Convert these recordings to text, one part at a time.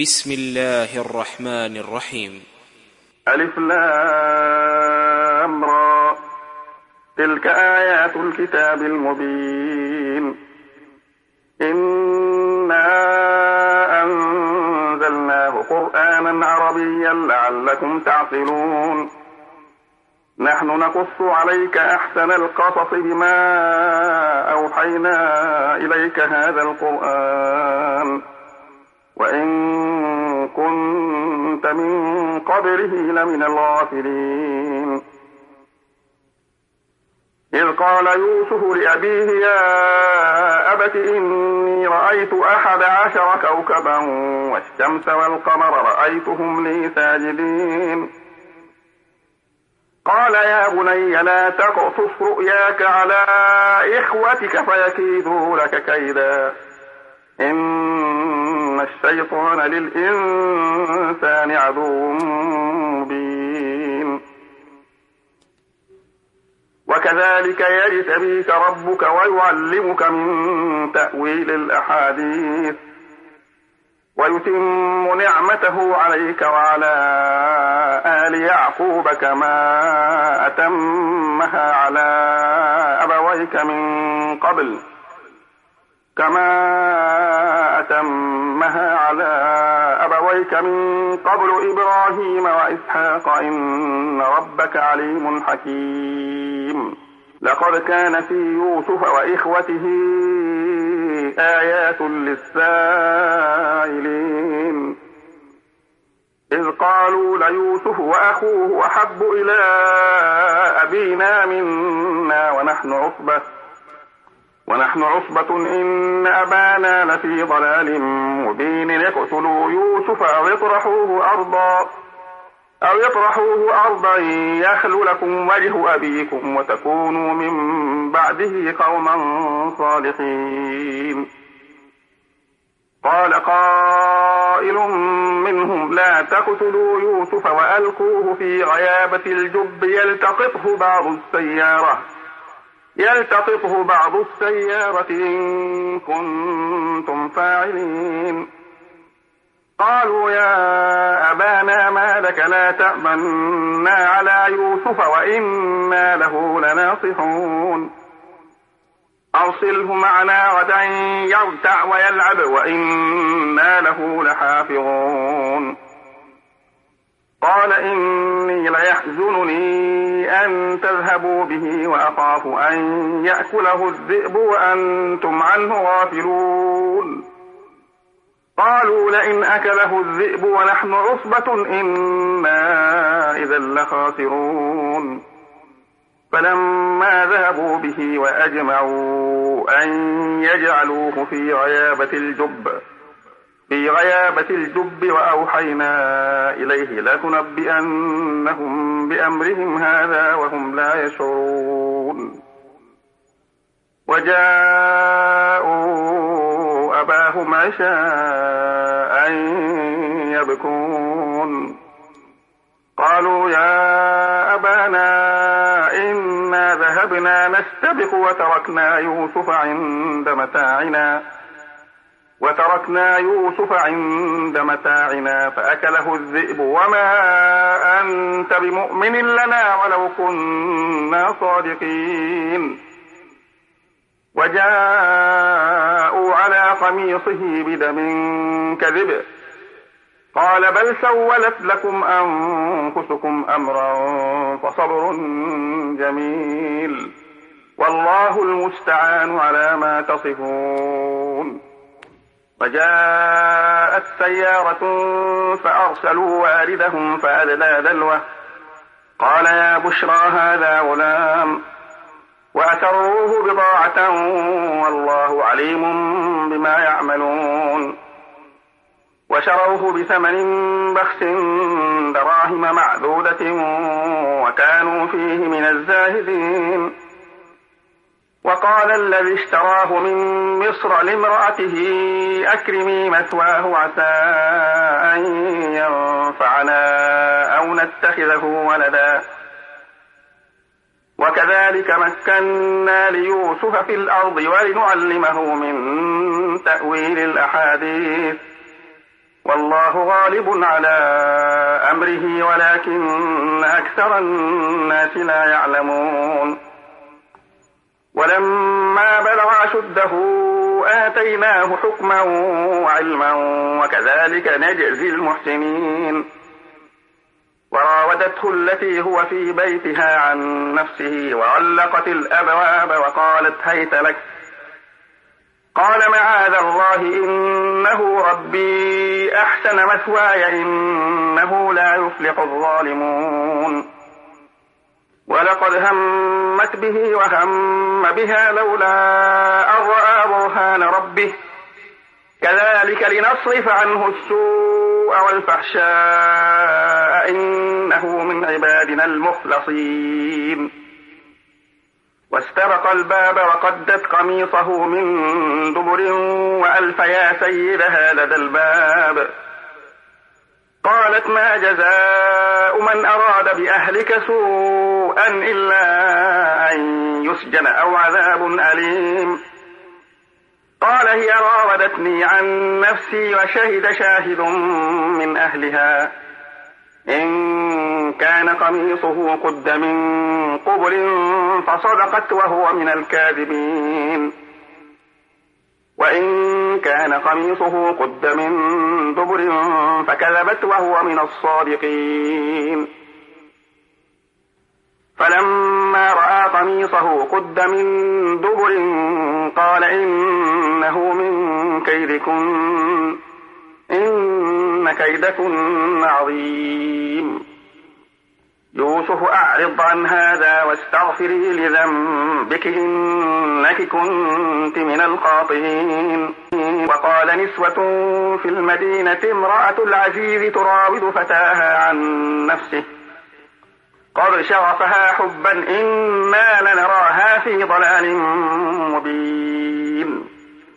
بسم الله الرحمن الرحيم. ألف لام را، تلك آيات الكتاب المبين. إنا أنزلناه قرآنا عربيا لعلكم تعقلون. نحن نقص عليك أحسن القصص بما أوحينا إليك هذا القرآن وإن كنت من قبله لمن الغافلين. إذ قال يوسف لأبيه يا أبت إني رأيت 11 كوكبا والشمس والقمر رأيتهم لي ساجدين. قال يا بني لا تقصص رؤياك على إخوتك فيكيدوا لك كيدا إن الشيطان للإنسان عدو مبين. وكذلك يجتبيك ربك ويعلمك من تأويل الأحاديث ويتم نعمته عليك وعلى آل يعقوب كما أتمها على أبويك من قبل إبراهيم وإسحاق إن ربك عليم حكيم. لقد كان في يوسف وإخوته آيات للسائلين إذ قالوا ليوسف وأخوه أحب إلى أبينا منا ونحن عصبة إن أبانا لفي ضلال مبين. اقتلوا يوسف أو يطرحوه أرضا يخل لكم وجه أبيكم وتكونوا من بعده قوما صالحين. قال قائل منهم لا تقتلوا يوسف وألقوه في غيابة الجب يلتقطه بعض السيارة إن كنتم فاعلين. قالوا يا أبانا ما لك لا تأمنا على يوسف وإنا له لناصحون. أرسله معنا غدا يرتع ويلعب وإنا له لحافظون. قال إني ليحزنني أن تذهبوا به وأخاف أن يأكله الذئب وأنتم عنه غافلون. قالوا لئن أكله الذئب ونحن عصبة إنا إذا لخاسرون. فلما ذهبوا به وأجمعوا أن يجعلوه في غيابة الجب وأوحينا إليه لتنبئنهم بأمرهم هذا وهم لا يشعرون. وجاءوا أباهم عشاء يبكون. قالوا يا أبانا إنا ذهبنا نستبق وتركنا يوسف عند متاعنا فأكله الذئب وما أنت بمؤمن لنا ولو كنا صادقين. وجاءوا على قميصه بدم كذب قال بل سولت لكم أنفسكم أمرا فصبر جميل والله المستعان على ما تصفون. وجاءت سيارة فأرسلوا واردهم فأدلى دلوه قال يا بشرى هذا غلام وأسروه بضاعة والله عليم بما يعملون. وشروه بثمن بخس دراهم معدودة وكانوا فيه من الزاهدين. وقال الذي اشتراه من مصر لامرأته أكرمي مثواه عسى أن ينفعنا أو نتخذه ولدا. وكذلك مكنا ليوسف في الأرض ولنعلمه من تأويل الأحاديث والله غالب على أمره ولكن أكثر الناس لا يعلمون ولما بلغ أشده آتيناه حكما وعلما وكذلك نجزي المحسنين وراودته التي هو في بيتها عن نفسه وغلقت الأبواب وقالت هيت لك قال معاذ الله إنه ربي أحسن مثواي إنه لا يفلح الظالمون ولقد همت به وهم بها لولا أن رأى برهان ربه كذلك لنصرف عنه السوء والفحشاء إنه من عبادنا المخلصين واستبق الباب وقدت قميصه من دبر وألف يا سيدها لدى الباب قالت ما جزاء من أراد بأهلك سوءا إلا أن يسجن أو عذاب أليم قال هي راودتني عن نفسي وشهد شاهد من أهلها إن كان قميصه قد من قبل فصدقت وهو من الكاذبين وإن كان قميصه قد من دبر فكذبت وهو من الصادقين فلما رأى قميصه قد من دبر قال إنه من كيدكن إن كيدكن عظيم يوسف أعرض عن هذا واستغفري لذنبك إنك كنت من الخاطئين وقال نسوة في المدينة امرأة العزيز تراود فتاها عن نفسه قد شغفها حبا إنا لنراها في ضلال مبين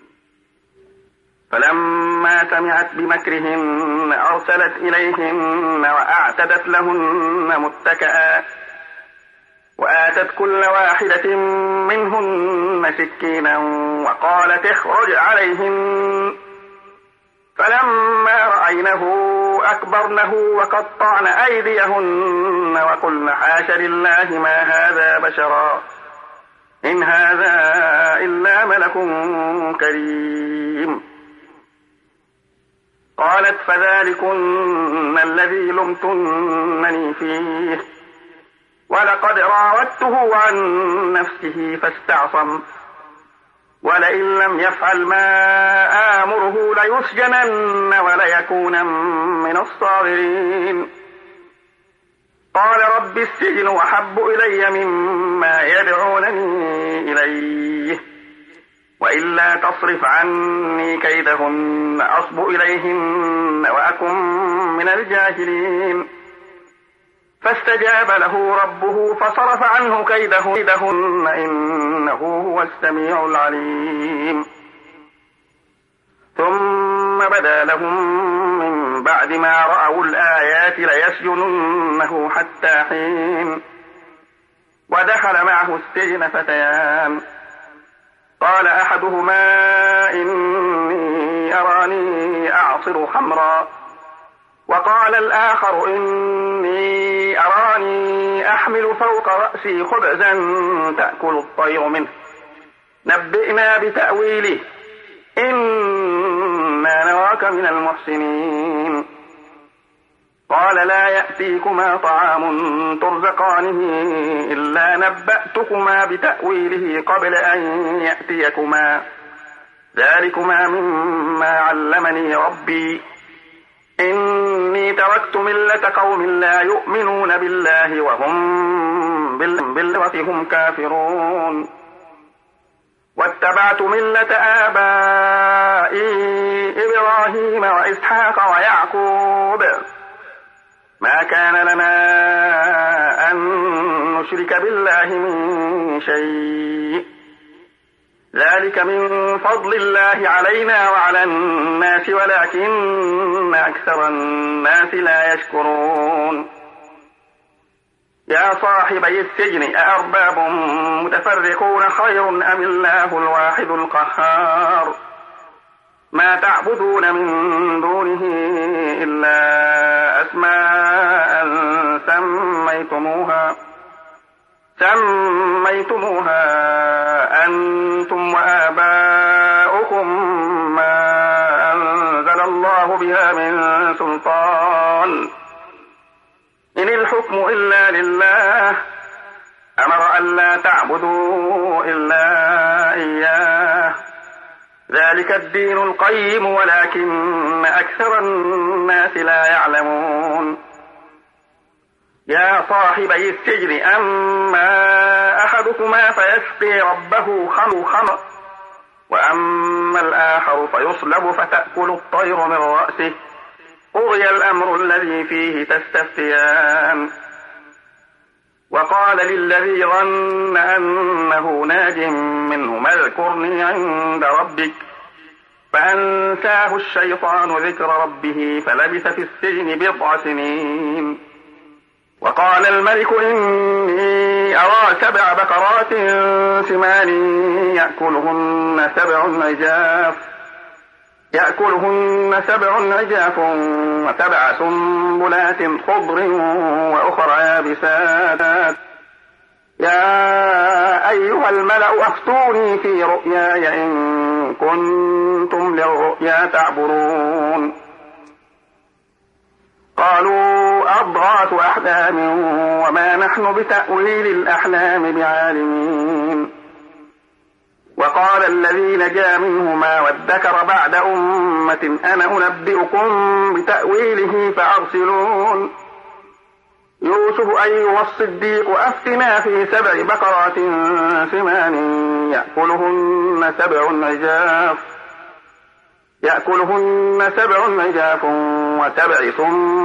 فلما سمعت بمكرهن أرسلت إليهن وأعتدت لهن متكئا وآتت كل واحدة منهن سكينا وقالت اخرج عليهن فلما رأينه أكبرنه وقطعن أيديهن وقلن حاش لله ما هذا بشرا إن هذا إلا ملك كريم قالت فذلكن الذي لمتنني فيه ولقد راودته عن نفسه فاستعصم ولئن لم يفعل ما آمره ليسجنن وليكون من الصاغرين قال رب السجن أحب إلي مما يدعونني إليه وإلا تصرف عني كيدهن أصب إليهن وأكن من الجاهلين فاستجاب له ربه فصرف عنه كيدهن إنه هو السميع العليم ثم بدا لهم من بعد ما رأوا الآيات ليسجننه حتى حين ودخل معه السجن فتيان قال أحدهما إني أراني أعصر خمرا وقال الآخر إني أراني أحمل فوق رأسي خبزا تأكل الطير منه نبئنا بتأويله إنا نراك من المحسنين قال لا يأتيكما طعام ترزقانه إلا نبأتكما بتأويله قبل أن يأتيكما ذلكما مما علمني ربي إني تركت ملة قوم لا يؤمنون بالله وهم بالآخرة هم كافرون واتبعت ملة آبائي إبراهيم وإسحاق ويعقوب ما كان لنا أن نشرك بالله من شيء ذلك من فضل الله علينا وعلى الناس ولكن أكثر الناس لا يشكرون يا صاحبي السجن أأرباب متفرقون خير أم الله الواحد القهار ما تعبدون من دونه إلا أسماء سميتموها أنتم وآباؤكم ما أنزل الله بها من سلطان إن الحكم إلا لله أمر أن لا تعبدوا إلا إياه ذلك الدين القيم ولكن أكثر الناس لا يعلمون يا صاحبي السجن أما أحدكما فيسقي ربه خمرا وأما الآخر فيصلب فتأكل الطير من رأسه قضي الأمر الذي فيه تستفتيان وقال للذي ظن أنه ناج منهما اذكرني عند ربك فأنساه الشيطان ذكر ربه فلبث في السجن 7 سنين وقال الملك إني أرى 7 بقرات سمان يأكلهن 7 عجاف و7 سنبلات خضر وأخرى يابسات يا أيها الملأ أفتوني في رؤياي إن كنتم للرؤيا تعبرون قالوا أضغاث أحلام وما نحن بتأويل الأحلام بعالمين وقال الذي نجا منهما وادكر بعد أمة أنا أنبئكم بتأويله فأرسلون يوسف أيها الصديق أفتنا في 7 بقرات سمان يأكلهن 7 عجاف و7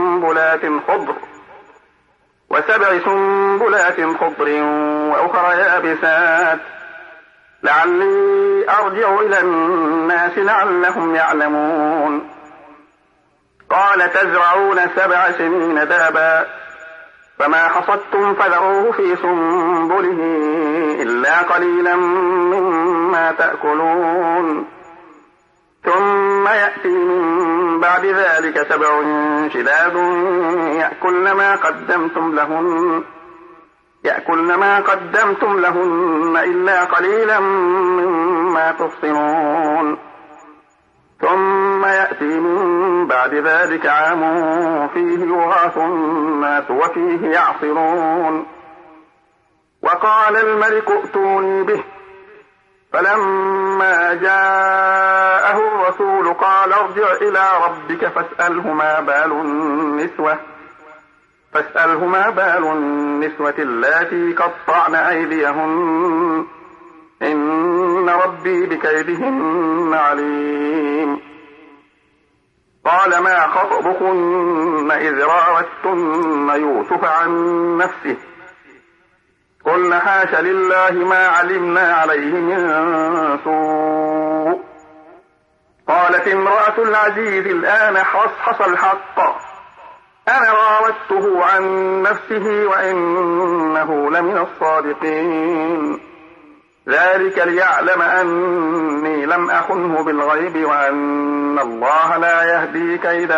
سنبلات خضر وأخرى يابسات لعلي أرجع إلى الناس لعلهم يعلمون قال تزرعون 7 سنين دابا فما حصدتم فذروه في سنبله إلا قليلا مما تأكلون ثم يأتي من بعد ذلك 7 شداد يأكلن ما قدمتم لهن إلا قليلا مما تحصنون ثم يأتي من بعد ذلك عام فيه يغاث الناس وفيه يعصرون وقال الملك ائتوني به فلما جاءه الرسول قال ارجع إلى ربك فاسأله ما بال النسوة اللاتي قطعن أيديهن إن ربي بكيدهن عليم قال ما خطبكن إذ راوتن يوسف عن نفسه قلنا حاش لله ما علمنا عليه من سوء قالت امرأة العزيز الآن حصحص الحق أنا راودته عن نفسه وإنه لمن الصادقين ذلك ليعلم أني لم أخنه بالغيب وأن الله لا يهدي كيد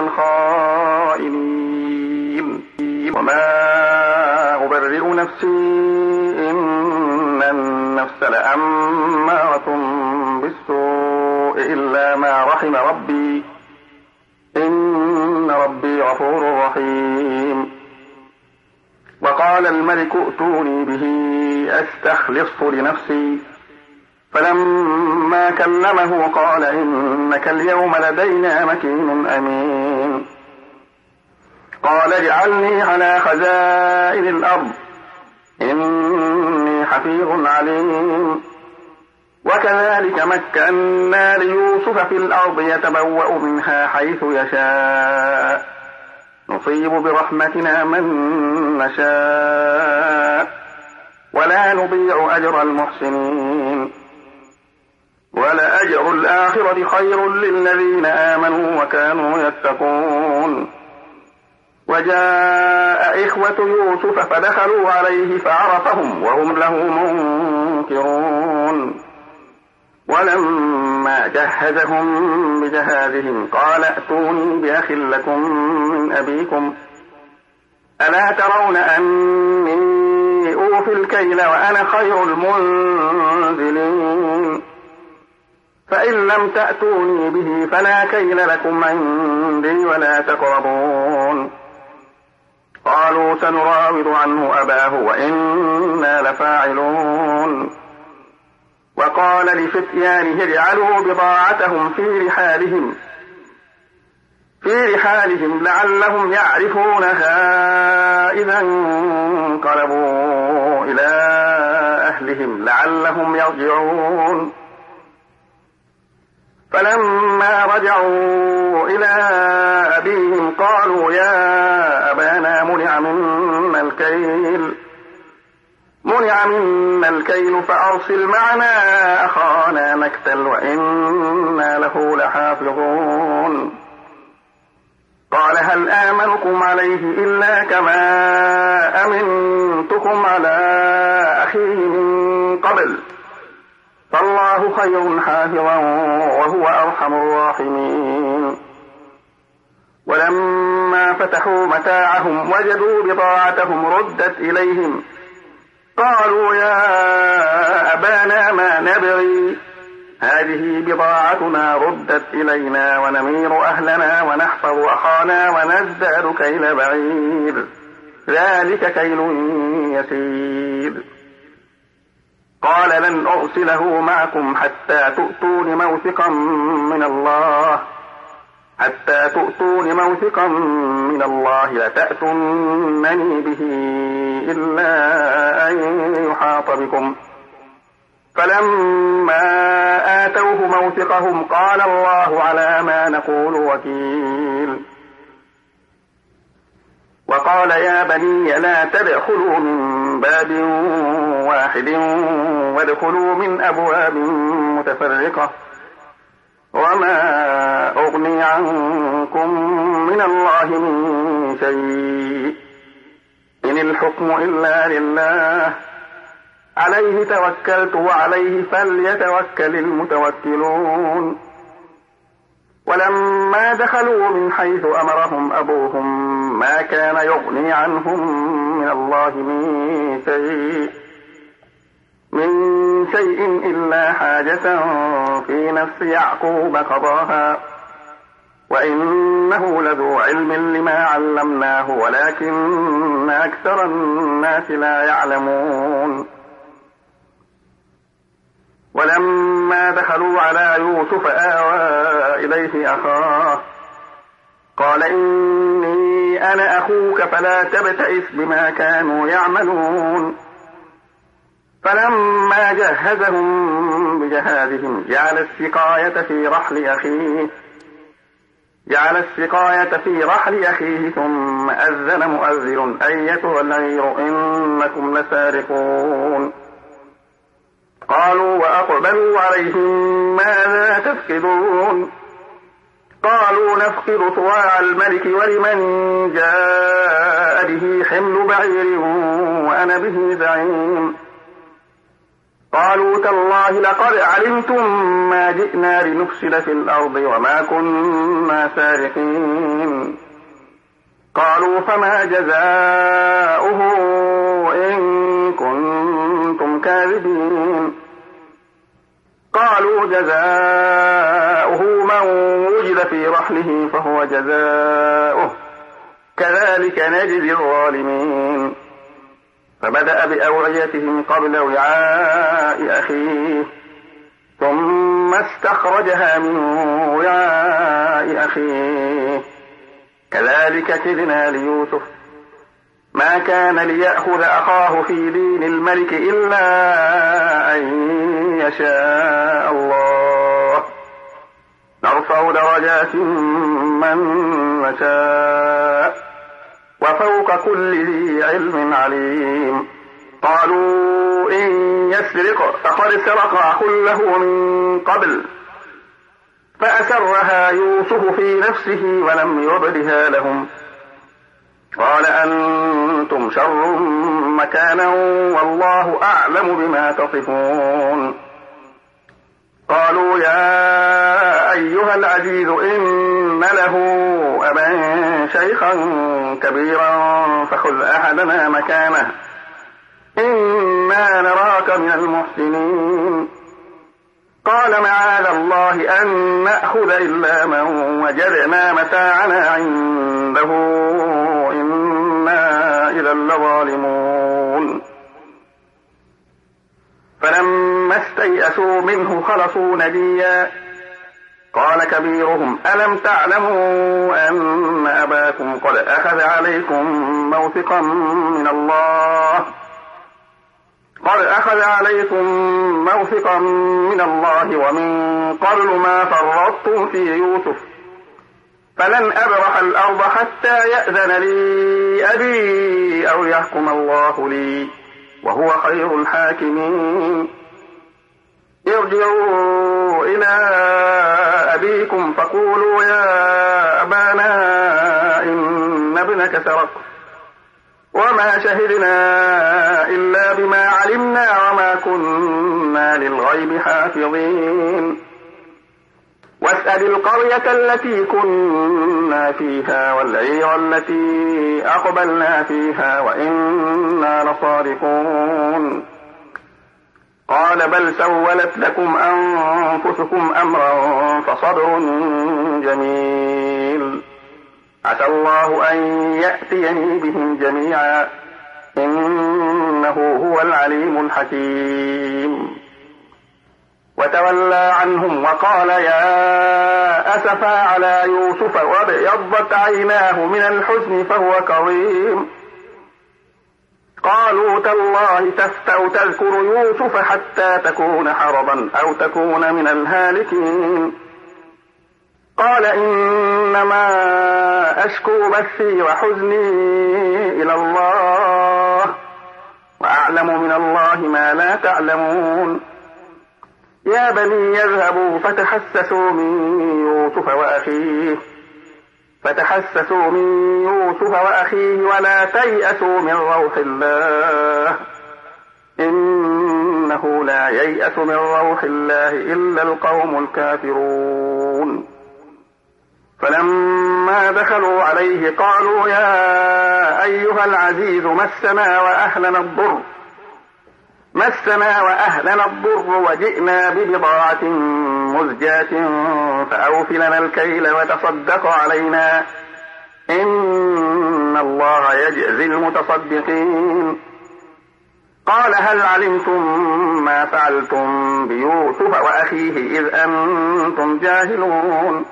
الخائنين وما أبرئ نفسي إن النفس لأمارة بالسوء إلا ما رحم ربي إن ربي غفور رحيم وقال الملك ائتوني به أستخلصه لنفسي فلما كلمه قال إنك اليوم لدينا مكين أمين قال اجعلني على خزائن الأرض إني حفيظ عليم وكذلك مكنا ليوسف في الأرض يتبوأ منها حيث يشاء نصيب برحمتنا من نشاء ولا نضيع أجر المحسنين ولأجر الآخرة خير للذين آمنوا وكانوا يتقون وجاء إخوة يوسف فدخلوا عليه فعرفهم وهم له منكرون ولما فلما جهزهم بجهازهم قال ائتوني بأخ لكم من أبيكم ألا ترون أني أوفي الكيل وأنا خير المنزلين فإن لم تأتوني به فلا كيل لكم عندي ولا تقربون قالوا سنراود عنه أباه وإنا لفاعلون وقال لفتيانه اجعلوا بضاعتهم في رحالهم لعلهم يعرفونها إذا انقلبوا إلى أهلهم لعلهم يرجعون فلما رجعوا إلى أبيهم قالوا يا أبانا منع منا الكيل فأرسل معنا أخانا نكتل وإنا له لحافظون قال هل آمنكم عليه إلا كما أمنتكم على أخيه من قبل فالله خير حافظا وهو أرحم الراحمين ولما فتحوا متاعهم وجدوا بضاعتهم ردت إليهم قالوا يا أبانا ما نبغي هذه بضاعتنا ردت إلينا ونمير أهلنا ونحفظ أخانا ونزداد كيل بعير ذلك كيل يسير قال لن أرسله معكم حتى تؤتون موثقا من الله لتأتونني به إلا أن يحاط بكم فلما آتوه موثقهم قال الله على ما نقول وكيل وقال يا بني لا تدخلوا من باب واحد وادخلوا من أبواب متفرقة وما أغني عنكم من الله من شيء إن الحكم إلا لله عليه توكلت وعليه فليتوكل المتوكلون ولما دخلوا من حيث أمرهم أبوهم ما كان يغني عنهم من الله من شيء إلا حاجة في نفس يعقوب قضاها وإنه لذو علم لما علمناه ولكن أكثر الناس لا يعلمون ولما دخلوا على يوسف آوى إليه أخاه قال إني أنا أخوك فلا تبتئس بما كانوا يعملون فلما جهزهم بجهازهم جعل السقاية في رحل أخيه ثم أذن مؤذن أيتها العير إنكم لسارقون قالوا وأقبلوا عليهم ماذا تفقدون قالوا نفقد صواع الملك ولمن جاء به حمل بعير وأنا به زعيم قالوا تالله لقد علمتم ما جئنا لنفسد في الأرض وما كنا سارقين قالوا فما جزاؤه إن كنتم كاذبين قالوا جزاؤه من وجد في رحله فهو جزاؤه كذلك نجزي الظالمين فبدأ بأوعيتهم قبل وعاء أخيه ثم استخرجها من وعاء أخيه كذلك كدنا ليوسف ما كان ليأخذ أخاه في دين الملك إلا أن يشاء الله نرفع درجات من نشاء وفوق كل ذي علم عليم قالوا إن يسرق فقد سرق أخ له من قبل فأسرها يوسف في نفسه ولم يبدها لهم قال أنتم شر مكانا والله أعلم بما تصفون قالوا يا أيها العزيز إن له أبا شيخا كبيرا فخذ أحدنا مكانه إنا نراك من المحسنين. قال معاذ الله أن نأخذ إلا من وجدنا متاعنا عنده إنا إذا لظالمون. فلما استيئسوا منه خلصوا نجيا قال كبيرهم ألم تعلموا أن أباكم قد أخذ عليكم موثقا من الله ومن قبل ما فرطتم في يوسف فلن أبرح الأرض حتى يأذن لي أبي أو يحكم الله لي وهو خير الحاكمين. ارجعوا إلى أبيكم فقولوا يا أبانا إن ابنك سرق وما شهدنا إلا بما علمنا وما كنا للغيب حافظين. واسأل القرية التي كنا فيها والعير التي أقبلنا فيها وإنا لصادقون. قال بل سولت لكم أنفسكم أمرا فصبر جميل عسى الله أن يأتيني بهم جميعا إنه هو العليم الحكيم. وتولى عنهم وقال يا أسفا على يوسف وابيضت عيناه من الحزن فهو كظيم. قالوا تالله تفتأ تذكر يوسف حتى تكون حرضا أو تكون من الهالكين. قال إنما أشكو بثي وحزني إلى الله وأعلم من الله ما لا تعلمون. يا بني يذهبوا فتحسسوا من يوسف وأخيه ولا تيأسوا من روح الله إنه لا ييأس من روح الله إلا القوم الكافرون. فلما دخلوا عليه قالوا يا أيها العزيز مسنا وأهلنا الضر وجئنا ببضاعة مزجاة فأوف لنا الكيل وتصدق علينا إن الله يجزي المتصدقين. قال هل علمتم ما فعلتم بيوسف وأخيه إذ أنتم جاهلون.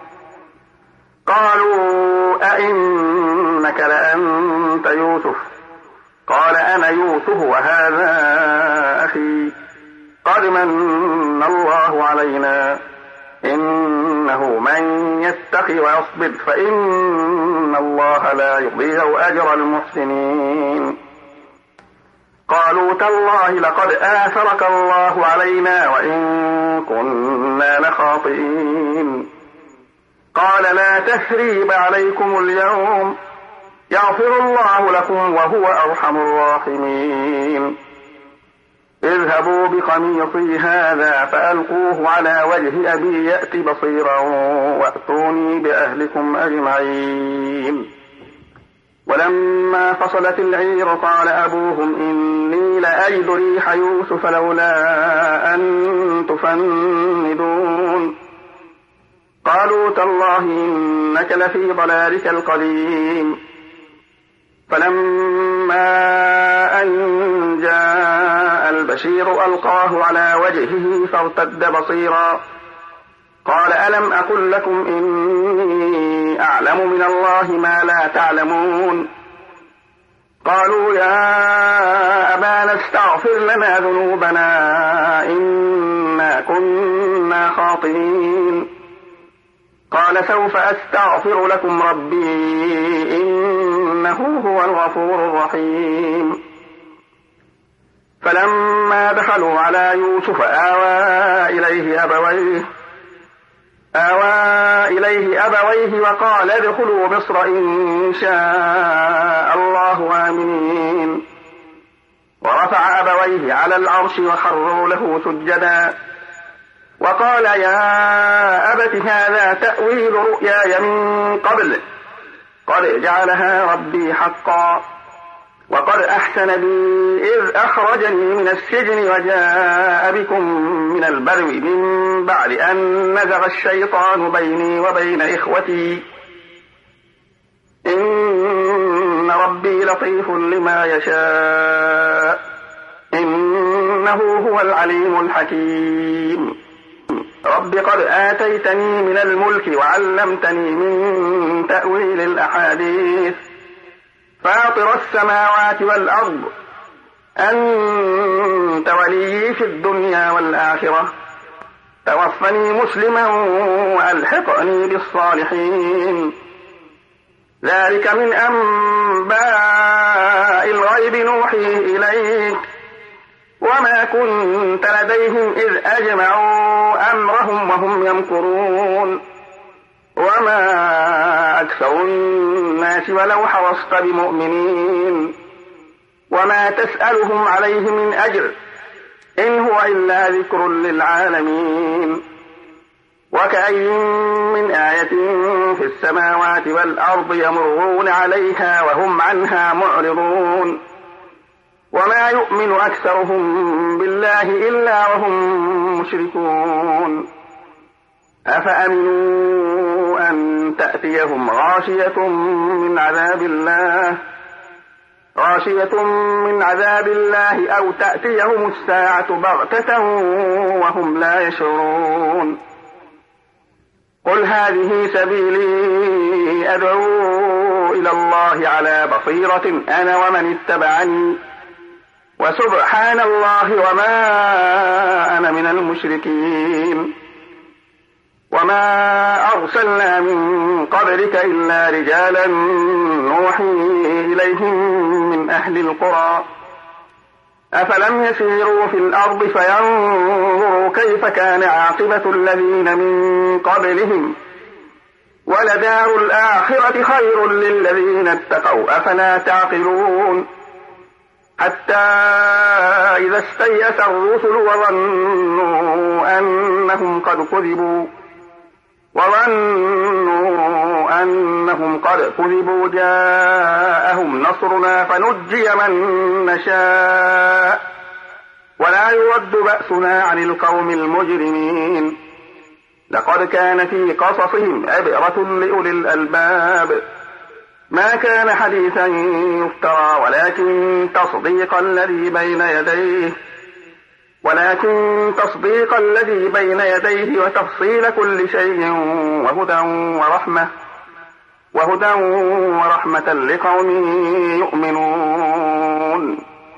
قالوا أئنك لأنت يوسف قال أنا يوسف وهذا أخي قد من الله علينا إنه من يتق ويصبر فإن الله لا يضيع أجر المحسنين. قالوا تالله لقد آثرك الله علينا وإن كنا لخاطئين. قال لا تثريب عليكم اليوم يغفر الله لكم وهو أرحم الراحمين. اذهبوا بقميصي هذا فألقوه على وجه أبي يأت بصيرا وأتوني بأهلكم أجمعين. ولما فصلت العير قال أبوهم إني لأجد ريح يوسف لولا أن تفندون. قالوا تالله إنك لفي ضلالك القديم. فلما أن جاء البشير ألقاه على وجهه فارتد بصيرا قال ألم أقل لكم إني أعلم من الله ما لا تعلمون. قالوا يا أبانا استغفر لنا ذنوبنا إنا كنا خاطئين. قال سوف أستغفر لكم ربي إنه هو الغفور الرحيم. فلما دخلوا على يوسف آوى إليه أبويه وقال ادخلوا مصر إن شاء الله آمنين. ورفع أبويه على العرش وخروا له سجدا وقال يا أبت هذا تأويل رؤياي من قبل قد جعلها ربي حقا وقد أحسن بي إذ أخرجني من السجن وجاء بكم من البدو من بعد أن نزغ الشيطان بيني وبين إخوتي إن ربي لطيف لما يشاء إنه هو العليم الحكيم رب قد آتيتني من الملك وعلمتني من تأويل الأحاديث فاطر السماوات والأرض أنت وليي في الدنيا والآخرة توفني مسلما وألحقني بالصالحين ذلك من أنباء الغيب نوحيه إليك وما كنت لديهم إذ أجمعوا أمرهم وهم يمكرون وما أكثر الناس ولو حرصت بمؤمنين وما تسألهم عليه من أجر إن هو إلا ذكر للعالمين وكأي من آية في السماوات والأرض يمرون عليها وهم عنها معرضون وما يؤمن أكثرهم بالله إلا وهم مشركون أفأمنوا أن تأتيهم غاشية من عذاب الله أو تأتيهم الساعة بغتة وهم لا يشعرون قل هذه سبيلي أدعو إلى الله على بصيرة أنا ومن اتبعني وسبحان الله وما أنا من المشركين وما أرسلنا من قبلك إلا رجالا نوحي إليهم من أهل القرى أفلم يسيروا في الأرض فينظروا كيف كان عاقبة الذين من قبلهم ولدار الآخرة خير للذين اتقوا أفلا تعقلون حتى إذا استيأس الرسل وظنوا أنهم قد كذبوا جاءهم نصرنا فنجي من نشاء ولا يرد بأسنا عن القوم المجرمين لقد كان في قصصهم عبرة لأولي الألباب ما كان حديثا يفترى ولكن تصديق الذي بين يديه وتفصيل كل شيء وهدى ورحمة لقوم يؤمنون